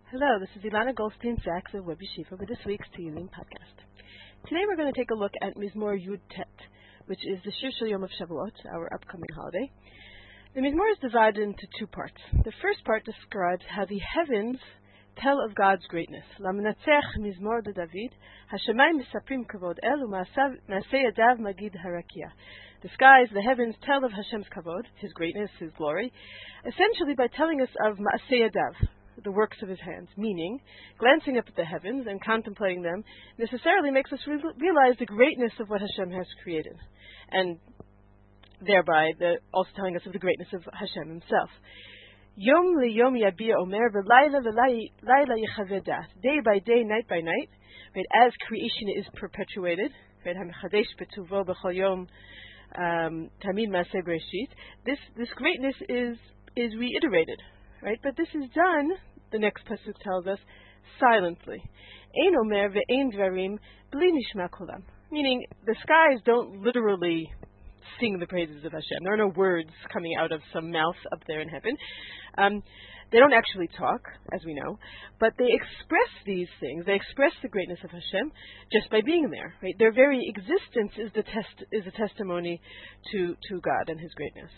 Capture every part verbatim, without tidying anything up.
Hello, this is Ilana Goldstein-Sachs of Web Yeshiva with this week's Tehillim podcast. Today we're going to take a look at Mizmor Yud Tet, which is the Shir Shel Yom of Shavuot, our upcoming holiday. The Mizmor is divided into two parts. The first part describes how the heavens tell of God's greatness. Lamenatzech Mizmor de David, Hashemayim Misaprim Kavod El, U'Maaseh Yadav Magid Harakia. The skies, the heavens, tell of Hashem's kavod, His greatness, His glory, essentially by telling us of Maaseh Yadav, the works of His hands, meaning glancing up at the heavens and contemplating them necessarily makes us re- realize the greatness of what Hashem has created, and thereby the, also telling us of the greatness of Hashem Himself. Yom liyom yabir omer v'layla v'layla yechaveh dat. Day by day, night by night, right, as creation is perpetuated, right, hamichadesh betuvo b'chol yom tamid maaseh bereshit. This this greatness is is reiterated, right? But this is done, the next pasuk tells us, silently. Ein omer ve'ein dvarim bli nishma kolam. Meaning, the skies don't literally sing the praises of Hashem. There are no words coming out of some mouth up there in heaven. Um, they don't actually talk, as we know, but they express these things. They express the greatness of Hashem just by being there. Right? Their very existence is the test is a testimony to to God and His greatness.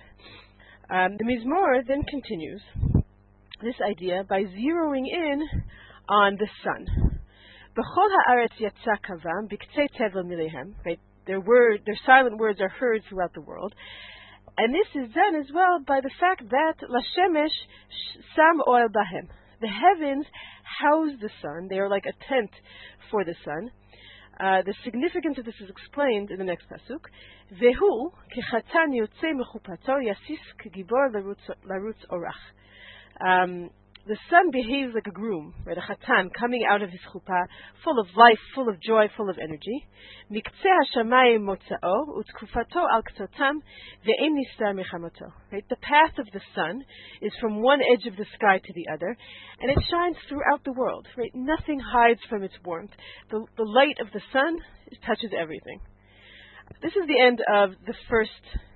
Um, the Mizmor then continues this idea by zeroing in on the sun. B'chol ha'aretz yatsa kavam b'ktzei tevel milehem. Right, their word, their silent words are heard throughout the world, and this is done as well by the fact that Lashemesh sam oil bahem. The heavens house the sun; they are like a tent for the sun. Uh, the significance of this is explained in the next pasuk. Vehu kechatan yotzei mechupato yasis kegibor larutz orach. Um, the sun behaves like a groom, right? A chatan coming out of his chuppah, full of life, full of joy, full of energy. Miktzeh hashamayim motzao u'tkufato al ktotam ve'en nistar mechamato. Right? The path of the sun is from one edge of the sky to the other, and it shines throughout the world. Right? Nothing hides from its warmth. The, the light of the sun touches everything. This is the end of the first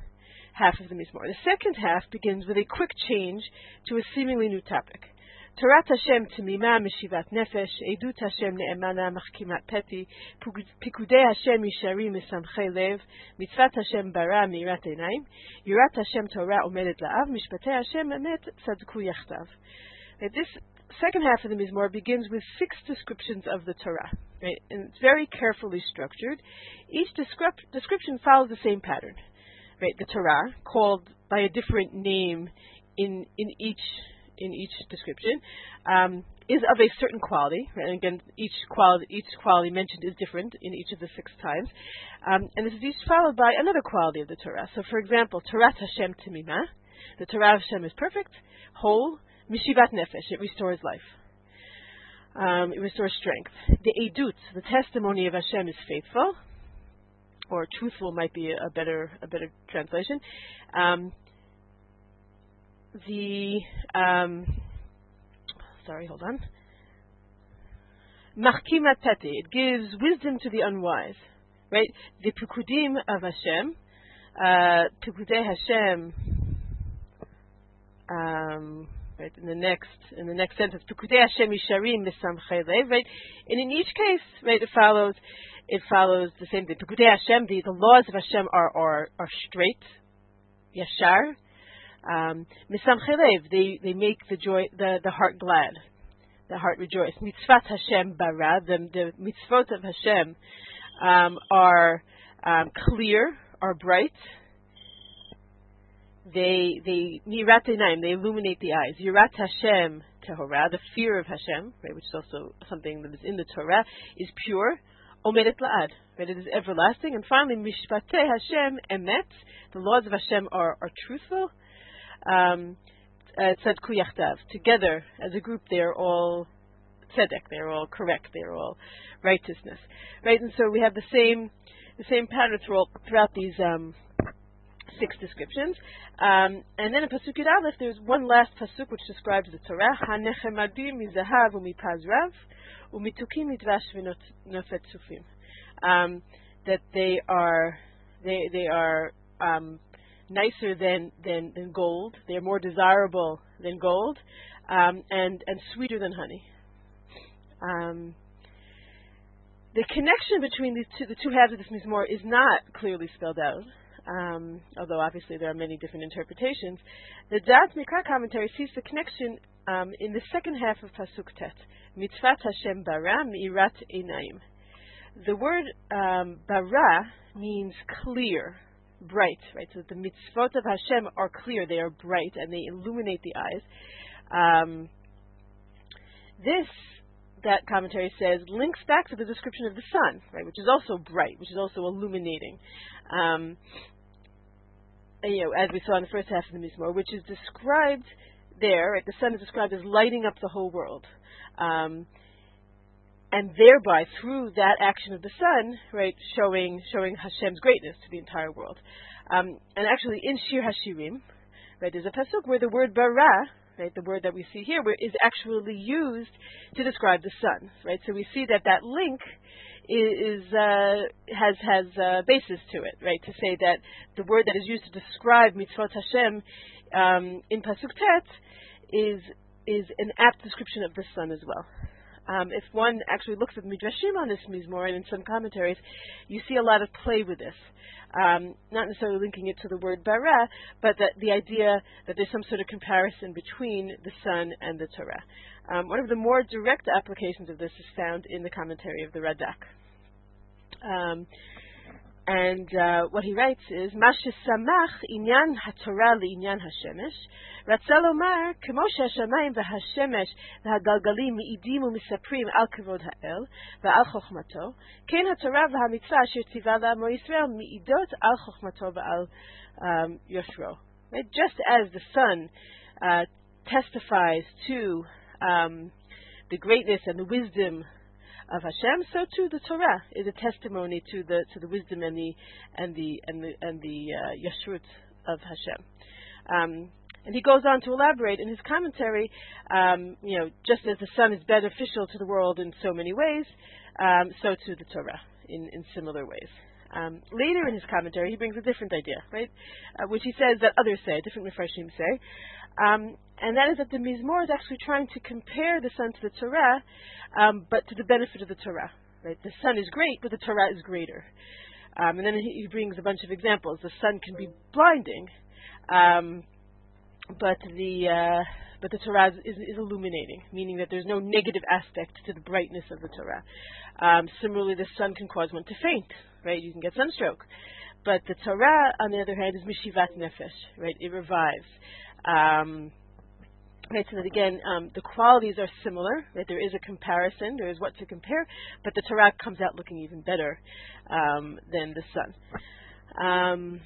half of the Mizmor. The second half begins with a quick change to a seemingly new topic. Torat Hashem Temima Mishivat Nefesh, Edut Hashem Ne'emana Machkimat Peti, Pikudei Hashem Yishari Mesamchei Lev, Mitzvat Hashem Bara Mirat Einayim, Yurat Hashem Torah Omedet La'av, Mishpatei Hashem Emet Tzadku Yachtav. This second half of the Mizmor begins with six descriptions of the Torah. Right? And it's very carefully structured. Each descrip- description follows the same pattern. Right, the Torah, called by a different name in in each in each description, um, is of a certain quality. Right? And again, each quality each quality mentioned is different in each of the six times, um, and this is each followed by another quality of the Torah. So, for example, Torat Hashem Temima, the Torah of Hashem is perfect, whole, Mishivat Nefesh, it restores life, um, it restores strength. The Edut, the testimony of Hashem, is faithful, or truthful might be a better a better translation. Um, the um, sorry, hold on. Machkimat Peti, it gives wisdom to the unwise. Right, the Pikudim of Hashem, uh, Pikudei Hashem. Um, right, in the next in the next sentence, Pikudei Hashem Yisharim Mesamchei Lev. Right, and in each case, right, it follows. It follows the same thing. Pikudei Hashem, the, the laws of Hashem are are, are straight, yashar. Um, Mesamchei Lev, they they make the joy the, the heart glad, the heart rejoice. Mitzvat Hashem bara, the, the mitzvot of Hashem um, are um, clear, are bright. They they mirat einayim, they illuminate the eyes. Yirat Hashem tehorah, the fear of Hashem, right, which is also something that is in the Torah, is pure. Omedet la'ad, right, it is everlasting. And finally, Mishpatei Hashem emet, the laws of Hashem are, are truthful. Um, Tzadku yachtav, together as a group, they are all tzedek, they are all correct, they are all righteousness, right? And so we have the same the same pattern throughout, throughout these um, six descriptions. Um, and then in Pasuk Yud Aleph, there's one last pasuk which describes the Torah. Hanechemadim mizahav umipaz rav. Um, that they are they they are um, nicer than, than, than gold. They are more desirable than gold, um, and and sweeter than honey. Um, the connection between these two, the two halves of this Mizmor is not clearly spelled out, um, although obviously there are many different interpretations. The Da'at Mikra commentary sees the connection um, in the second half of Pasuk Tet, Mitzvat Hashem bara mi'irat einayim. The word um, bara means clear, bright, right? So the mitzvot of Hashem are clear, they are bright, and they illuminate the eyes. Um, this, that commentary says, links back to the description of the sun, right, which is also bright, which is also illuminating. Um, and, you know, as we saw in the first half of the Mizmor, which is described there, right, the sun is described as lighting up the whole world. Um, and thereby, through that action of the sun, right, showing showing Hashem's greatness to the entire world. Um, and actually, in Shir HaShirim, right, there's a pasuk where the word bara, right, the word that we see here, where is actually used to describe the sun, right? So we see that that link is, is uh, has has a basis to it, right? To say that the word that is used to describe mitzvot Hashem um, in pasuk Tet is is an apt description of the sun as well. Um, if one actually looks at Midrashim on this Mizmor and in some commentaries, you see a lot of play with this. Um, not necessarily linking it to the word bara, but that the idea that there's some sort of comparison between the sun and the Torah. Um, one of the more direct applications of this is found in the commentary of the Radak. Um, and uh, what he writes is, Mashe samach inyan haTorah liinyan hashemesh, ratzah lomar kemo she'hashamayim v'hashemesh v'hagalgalim mi'idim u'misaprim al kavod ha'el v'al chochmato, ken haTorah v'hamitzvah asher tzivah la'amo Yisrael mi'idot al chochmato v'al um, yoshro. Right? Just as the sun uh, testifies to um, the greatness and the wisdom of Hashem, so too the Torah is a testimony to the to the wisdom and the and the and the and the uh, yashrut of Hashem. Um, and he goes on to elaborate in his commentary. Um, you know, just as the sun is beneficial to the world in so many ways, um, so too the Torah in in similar ways. Um, later in his commentary, he brings a different idea, right, uh, which he says that others say, different Mefarshim say, um, and that is that the Mizmor is actually trying to compare the sun to the Torah, um, but to the benefit of the Torah. Right, the sun is great, but the Torah is greater. Um, and then he, he brings a bunch of examples. The sun can be blinding, um, but the uh, but the Torah is, is illuminating, meaning that there's no negative aspect to the brightness of the Torah. Um, similarly, the sun can cause one to faint. Right, you can get sunstroke, but the Torah, on the other hand, is mishivat nefesh. Right, it revives. Um, right, so that again, um, the qualities are similar. Right, there is a comparison. There is what to compare, but the Torah comes out looking even better um, than the sun. Um,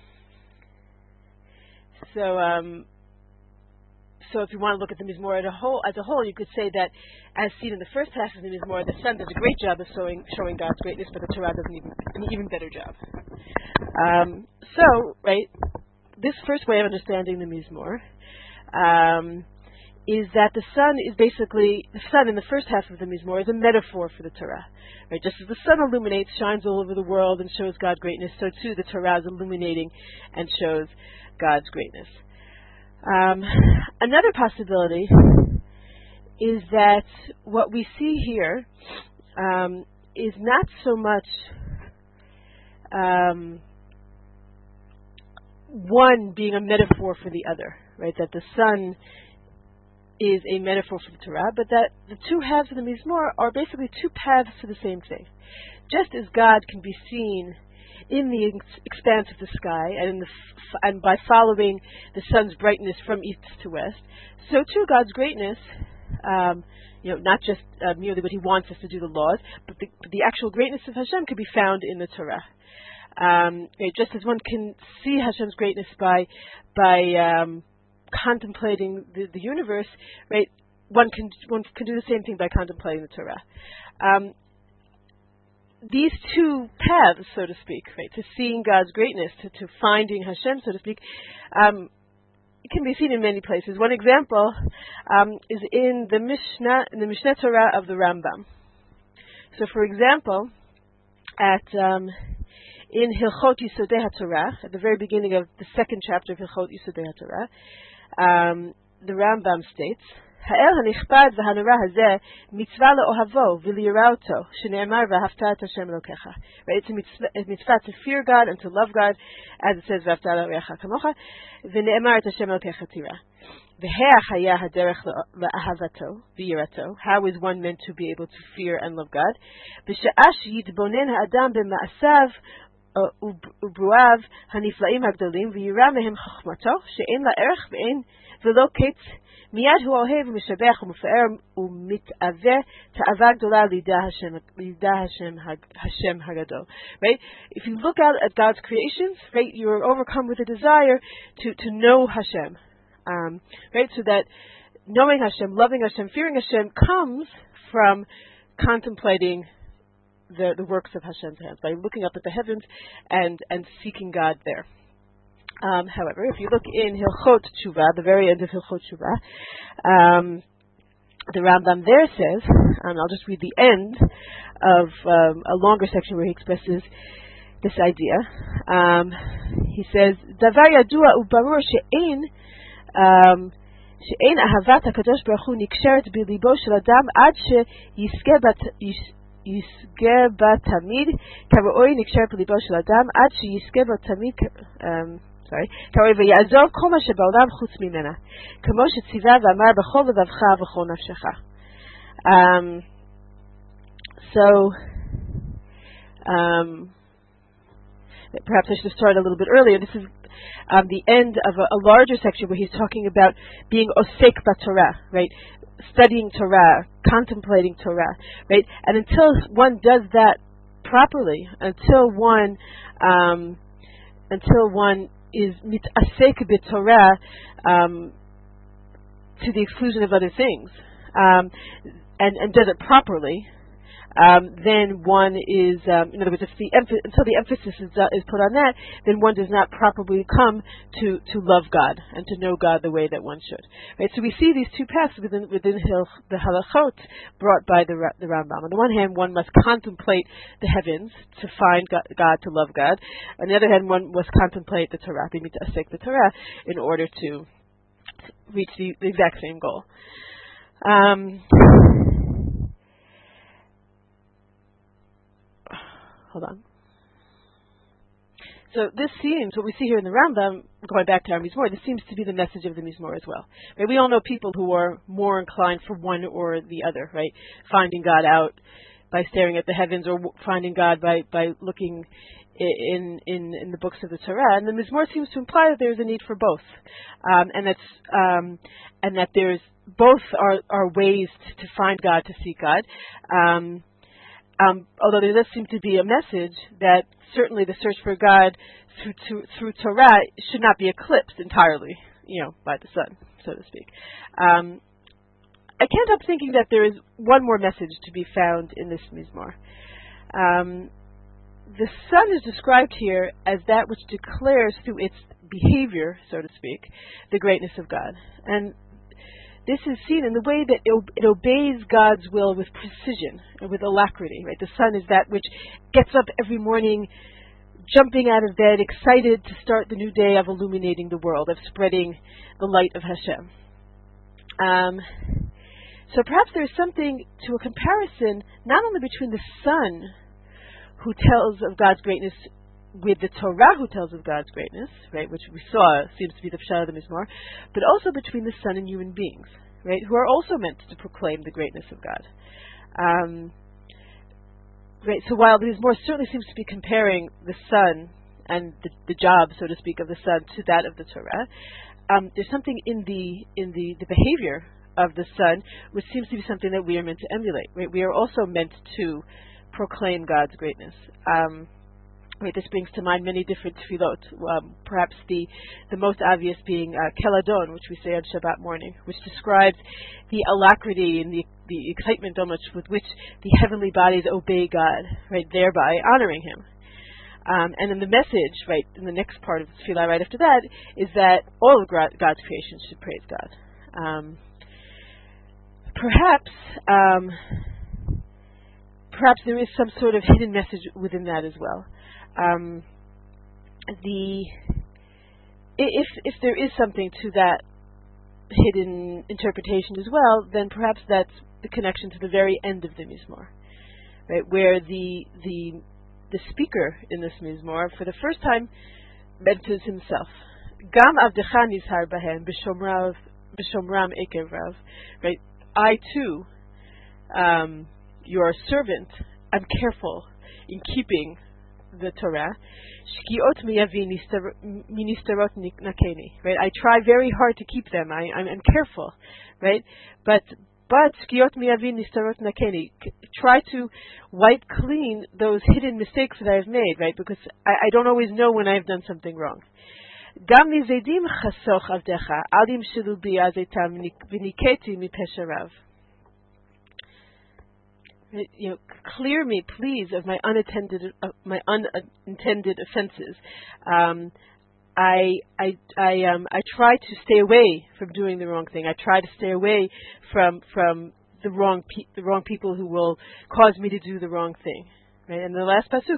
so. Um, So if you want to look at the Mizmor as a whole, as a whole, you could say that, as seen in the first half of the Mizmor, the sun does a great job of showing, showing God's greatness, but the Torah does an even, an even better job. Um, so, right, this first way of understanding the Mizmor um, is that the sun is basically, the sun in the first half of the Mizmor is a metaphor for the Torah. Right, just as the sun illuminates, shines all over the world, and shows God's greatness, so too the Torah is illuminating and shows God's greatness. Um, another possibility is that what we see here um, is not so much um, one being a metaphor for the other, right? That the sun is a metaphor for the Torah, but that the two halves of the Mizmor are basically two paths to the same thing. Just as God can be seen in the ex- expanse of the sky, and, in the f- and by following the sun's brightness from east to west, so too God's greatness, um, you know, not just uh, merely what He wants us to do, the laws, but the, but the actual greatness of Hashem can be found in the Torah. Um, right, just as one can see Hashem's greatness by by um, contemplating the, the universe, right? One can one can do the same thing by contemplating the Torah. Um, These two paths, so to speak, right, to seeing God's greatness, to, to finding Hashem, so to speak, um, it can be seen in many places. One example um, is in the Mishnah, in the Mishneh Torah of the Rambam. So, for example, at um, in Hilchot Yisodei HaTorah, at the very beginning of the second chapter of Hilchot Yisodei HaTorah, um, the Rambam states האל הנכבד והנורא הזה מצווה לאוהבו ולירא אותו, שנאמר ואהבת את השם אלוקיך. Right? It's a mitzvah, a mitzvah to fear God and to love God, as it says ואהבת לרעך כמוך, ונאמר את השם אלוקיך תירא. והך היה הדרך לאהבתו ויראתו. How is one meant to be able to fear and love God? בשעה שיתבונן האדם במעשיו וברואיו הנפלאים הגדולים, וירא מהם חוכמתו, שאין לה ערך ואין ולא קץ, מיד הוא אוהב ומשבח ומפאר ומתאווה תאווה גדולה לידע השם, לידע השם, השם הגדול. Right? If you look out at God's creations, right, you are overcome with a desire to, to know Hashem. Um, right? So that knowing Hashem, loving Hashem, fearing Hashem comes from contemplating the, the works of Hashem's hands, by looking up at the heavens and, and seeking God there. Um, however, if you look in Hilchot Tshuva, the very end of Hilchot Tshuva, um, the Rambam there says, and I'll just read the end of um, a longer section where he expresses this idea. Um, he says, Davar yadua ubarur she'ein she'ein ahavat HaKadosh Baruch Hu niksheret b'libo shel adam ad she'yizke bat יסגה בה תמיד כראוי נקשר בליבו של אדם עד שיסגה בה תמיד sorry, כראוי ויעזוב כל מה שבעולם חוץ ממנה כמו שציווה ואמר בכל לבבך ובכל נפשך. um, so um, perhaps I should have started a little bit earlier. This is um, the end of a, a larger section where he's talking about being osek b'Torah, right? Studying Torah, contemplating Torah, right? And until one does that properly, until one, um, until one is mitasek b'Torah um, to the exclusion of other things, um, and, and does it properly, um, then one is, um, in other words, if the emph- until the emphasis is, uh, is put on that, then one does not properly come to, to love God and to know God the way that one should. Right? So we see these two paths within within Hil- the halachot brought by the, the Rambam. On the one hand, one must contemplate the heavens to find God, God, to love God. On the other hand, one must contemplate the Torah, the Torah, in order to reach the, the exact same goal. Um, Hold on. So this seems, what we see here in the Rambam, going back to our Mizmor, this seems to be the message of the Mizmor as well. Right? We all know people who are more inclined for one or the other, right? Finding God out by staring at the heavens, or finding God by, by looking in, in in the books of the Torah. And the Mizmor seems to imply that there's a need for both, um, and that's um, and that there's both are are ways to, to find God, to seek God. Um, Um, although there does seem to be a message that certainly the search for God through to, through Torah should not be eclipsed entirely, you know, by the sun, so to speak. Um, I can't help thinking that there is one more message to be found in this Mizmor. Um, the sun is described here as that which declares through its behavior, so to speak, the greatness of God. And this is seen in the way that it obeys God's will with precision and with alacrity. Right? The sun is that which gets up every morning, jumping out of bed, excited to start the new day of illuminating the world, of spreading the light of Hashem. Um, so perhaps there's something to a comparison, not only between the sun, who tells of God's greatness, with the Torah, who tells of God's greatness, right, which we saw seems to be the Pshat of the Mizmor, but also between the sun and human beings, right, who are also meant to proclaim the greatness of God. Um, right, so while the Mizmor certainly seems to be comparing the sun and the, the job, so to speak, of the sun to that of the Torah, um, there's something in the in the, the behavior of the sun which seems to be something that we are meant to emulate. Right, we are also meant to proclaim God's greatness. Um, Right, this brings to mind many different tefillot, um, perhaps the, the most obvious being uh, Keladon, which we say on Shabbat morning, which describes the alacrity and the, the excitement almost with which the heavenly bodies obey God, right, thereby honoring Him. Um, and then the message, right, in the next part of the tefillah right after that, is that all of God's creation should praise God. Um, perhaps, um, perhaps there is some sort of hidden message within that as well. Um, the if if there is something to that hidden interpretation as well, then perhaps that's the connection to the very end of the Mizmor, right, where the the the speaker in this Mizmor, for the first time, mentions himself. Gam avdecha nizhar bahem b'shomrav b'shomram ekev rav, right? I too, um, your servant, I'm careful in keeping the Torah. Shkiot miyavi ministarot nakeni, right? I try very hard to keep them. I, I'm, I'm careful, right? But but shkiot miyavi nistarot nakeni, try to wipe clean those hidden mistakes that I've made, right? Because I, I don't always know when I've done something wrong. Gam nizedim chasoch avdecha alim shilubi azetam v'niketi mipesharav. You know, clear me, please, of my unattended, uh, my unintended offenses. Um, I, I, I, um, I try to stay away from doing the wrong thing. I try to stay away from from the wrong, pe- the wrong people who will cause me to do the wrong thing. Right? And the last pasuk,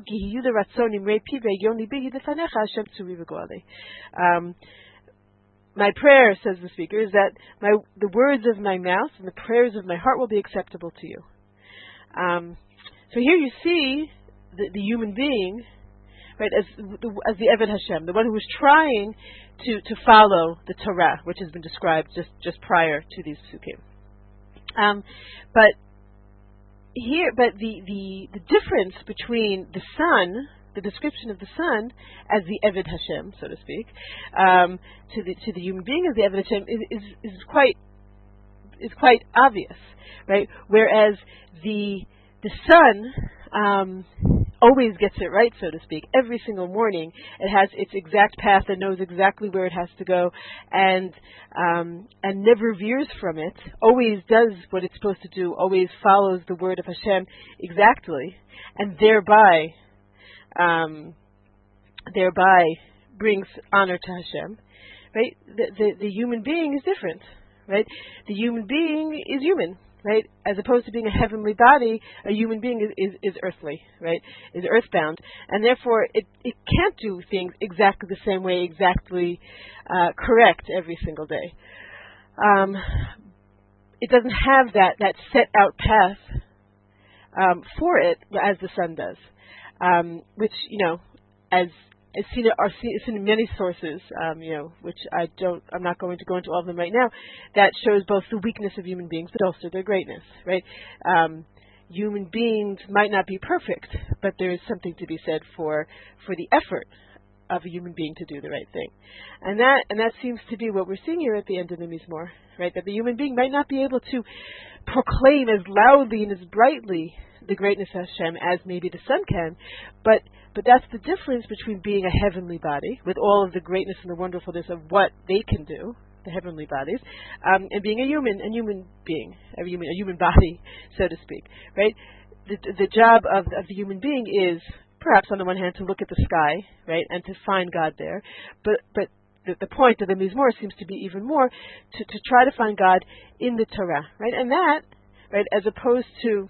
um, my prayer, says the speaker, is that my the words of my mouth and the prayers of my heart will be acceptable to you. Um, so here you see the, the human being, right, as the, as the Eved Hashem, the one who was trying to, to follow the Torah, which has been described just, just prior to these psukim. Um, but here, but the, the, the difference between the son, the description of the son as the Eved Hashem, so to speak, um, to the to the human being as the Eved Hashem is, is is quite is quite obvious, right? Whereas the the sun um, always gets it right, so to speak. Every single morning, it has its exact path and knows exactly where it has to go, and um, and never veers from it. Always does what it's supposed to do. Always follows the word of Hashem exactly, and thereby, um, thereby brings honor to Hashem. Right? The, the the human being is different. Right? The human being is human. Right, as opposed to being a heavenly body, a human being is, is, is earthly, right? Is earthbound, and therefore it, it can't do things exactly the same way, exactly uh, correct every single day. Um, it doesn't have that, that set out path um, for it as the sun does, um, which you know, as It's seen, are seen, it's in many sources, um, you know, which I don't, I'm not going to go into all of them right now, that shows both the weakness of human beings, but also their greatness, right? Um, human beings might not be perfect, but there is something to be said for, for the effort of a human being to do the right thing. And that, and that seems to be what we're seeing here at the end of the Mizmor, right? That the human being might not be able to proclaim as loudly and as brightly the greatness of Hashem as maybe the sun can, but But that's the difference between being a heavenly body, with all of the greatness and the wonderfulness of what they can do, the heavenly bodies, um, and being a human, a human being, a human, a human body, so to speak. Right? The, the job of, of the human being is, perhaps on the one hand, to look at the sky, right, and to find God there. But but the, the point of the Mizmor seems to be even more to, to try to find God in the Torah, right? And that, right, as opposed to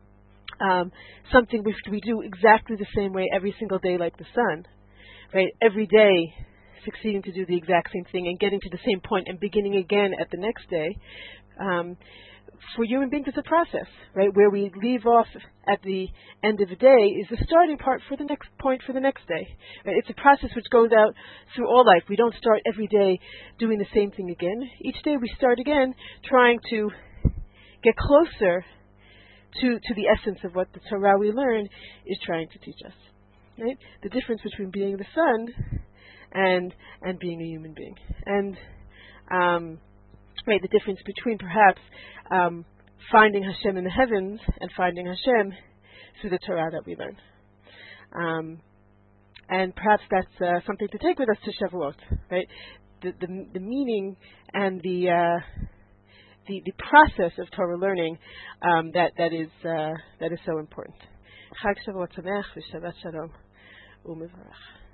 Um, something which we do exactly the same way every single day, like the sun, right? Every day, succeeding to do the exact same thing and getting to the same point and beginning again at the next day. Um, for human beings, it's a process, right? Where we leave off at the end of the day is the starting part for the next point for the next day. Right? It's a process which goes out through all life. We don't start every day doing the same thing again. Each day we start again, trying to get closer To, to the essence of what the Torah we learn is trying to teach us. Right? The difference between being the sun and and being a human being. And um, right, the difference between perhaps um, finding Hashem in the heavens and finding Hashem through the Torah that we learn. Um, and perhaps that's uh, something to take with us to Shavuot. Right? The the, the meaning and the uh, The, the process of Torah learning um, that that is uh, that is so important. Chag Shavuot Sameach v'Shabbat Shalom u'Mevarach.